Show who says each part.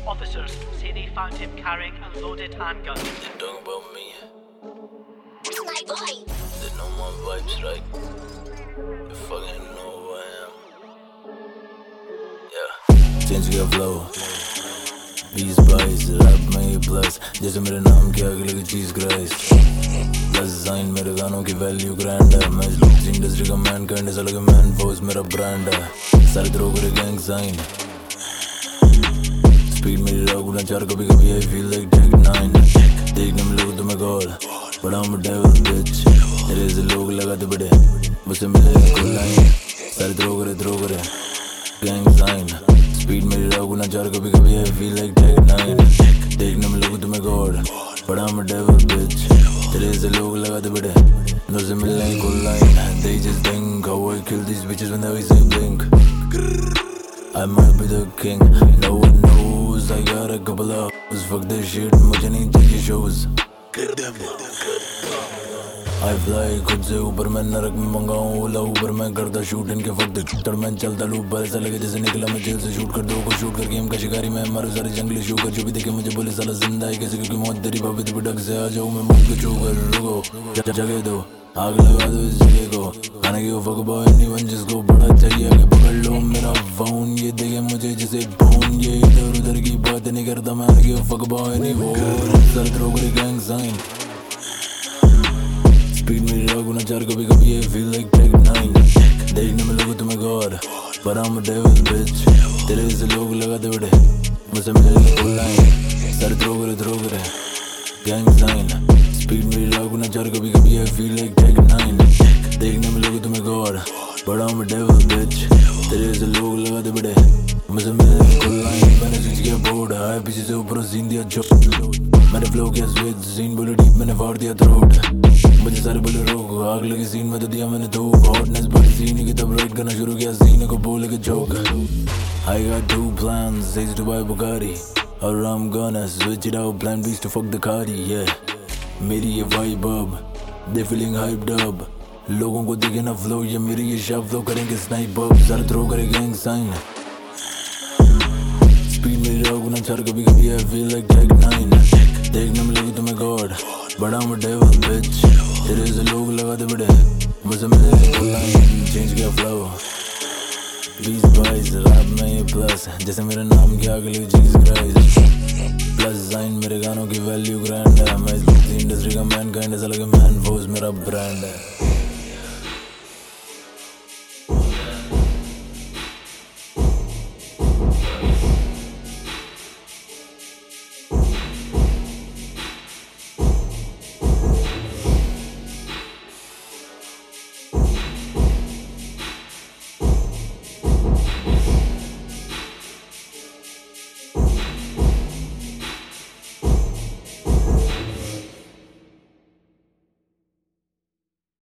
Speaker 1: Officers say they found him carrying a loaded handgun.
Speaker 2: They talking about me.
Speaker 3: It's my boy.
Speaker 2: They know my vibes, right? They fucking know who I am. Yeah. Change your flow. 20-22 rap में ये plus जैसे मेरे नाम के अगले की चीज Christ plus sign मेरे गानों की वैल्यू ग्रैंड है मैं इस इंडस्ट्री का मैन करने से लगे मैन फोर्स मेरा ब्रांड है सारे थ्रो करे गैंग साइन स्पीड मेरी रॉक चार कभी कभी आई फील लाइक टेक 9 देखने में लोग तुम्हें कॉल बड़ा हूँ डेविल बिच तेरे से लोग लगाते बड़े मुझसे मिले कोई लाइन सारे थ्रो करे गैंग साइन स्पीड मेरी रॉक चार कभी कभी आई फील लाइक टेक 9 देखने में लोग तुम्हें कॉल बड़ा हूँ डेविल बिच तेरे से लोग लगाते बड़े मुझसे मिले कोई line they just think how I kill these bitches when they say blink I might be the king, no one knows I got a couple of hoes, fuck this shit, मुझे नहीं चाहिए shows I fly खुद से ऊपर मैं नरक में मंगाऊं ओला ऊपर मैं करता शूट इनके फक शूटर मैं चलता लूप पर ऐसा लगे जैसे निकला मैं जेल से शूट कर दो को शूट कर गेम का शिकारी मैं मारू सारे जंगली शो कर जो भी देखे मुझे बोले साला जिंदा है कैसे क्योंकि मौत तेरी भाभी तो डग से आ जाऊं मैं मुंह को छू कर रुको जगह दो आग लगा दो इस जगह को खाने की फक बॉय नहीं जिसको बड़ा चाहिए आगे पकड़ लो मेरा फोन ये देखे मुझे जैसे फोन ये इधर उधर की बात नहीं करता मैं आगे फक बॉय नहीं वो सर थ्रो करे गैंग साइन स्पीड मेरी रॉक चार कभी कभी आई फील लाइक टेक 9 देखने में लोग तुम्हें गॉड पर I'm a devil bitch तेरे से लोग लगाते बड़े मुझसे मिले कोई लाइन सर थ्रो करे गैंग साइन स्पीड मेरी रॉक चार कभी कभी आई फील लाइक टेक 9 देखने में लोग तुम्हें गॉड पर I'm a devil bitch तेरे से लोग लगाते बड़े मुझसे मिले कोई लाइन मैंने स्विच किया बोर्ड हाई पीछे से ऊपर सीन दिया जोड़ मैंने फ्लो किया स्विच सीन बोले डीप मैंने फाड़ दिया थ्रोट मुझे सारे बोले रोक आग लगी सीन में तो दिया मैंने धूप हॉटनेस बड़ी सीन की तब राइट करना शुरू किया सीन को बोले के joke I got 2 plans Ace to buy Bugatti or I'm gonna switch it out plan B's to fuck the Cardi yeah मेरी ये vibe अब they feeling hyped up लोगों को दिखे ना flow ये मेरी ये शार्प flow करेंगे स्नाइप अब सारे थ्रो करे गैंग साइन स्पीड मेरी रॉक चार कभी कभी I feel like टेक 9 देखने में लगी तुम्हें गॉड बड़ा हूँ डेविल बिच तेरे से लोग लगाते बड़े मुझसे मिले लाइन चेंज किया फ्लो 20-22 रैप में ये प्लस जैसे मेरे नाम के आगे लगी चीज क्राइस्ट प्लस साइन मेरे गानों की वैल्यू ग्रैंड है मैं इस इंडस्ट्री का मैन काइंड ऐसा लगे मैन फोर्स मेरा ब्रांड है